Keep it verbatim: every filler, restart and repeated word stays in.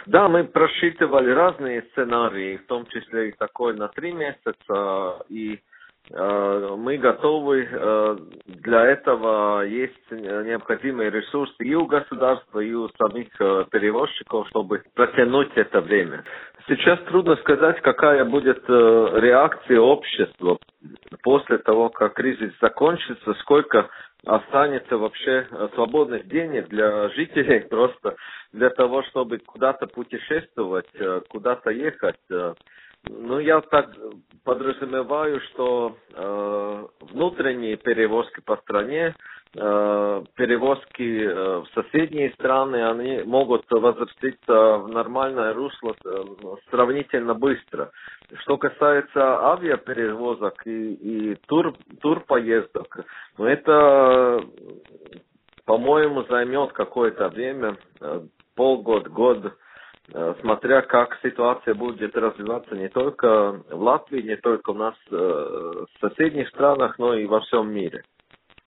Да, мы просчитывали разные сценарии, в том числе и такой на три месяца, и э, мы готовы, э, для этого есть необходимые ресурсы и у государства, и у самих э, перевозчиков, чтобы протянуть это время. Сейчас трудно сказать, какая будет э, реакция общества после того, как кризис закончится, сколько останется вообще свободных денег для жителей, просто для того, чтобы куда-то путешествовать, куда-то ехать. Ну, я так подразумеваю, что э, внутренние перевозки по стране, э, перевозки э, в соседние страны, они могут возвратиться в нормальное русло э, сравнительно быстро. Что касается авиаперевозок и, и тур, турпоездок, ну, это, по-моему, займет какое-то время, э, полгода, год, смотря как ситуация будет развиваться не только в Латвии, не только у нас в соседних странах, но и во всем мире.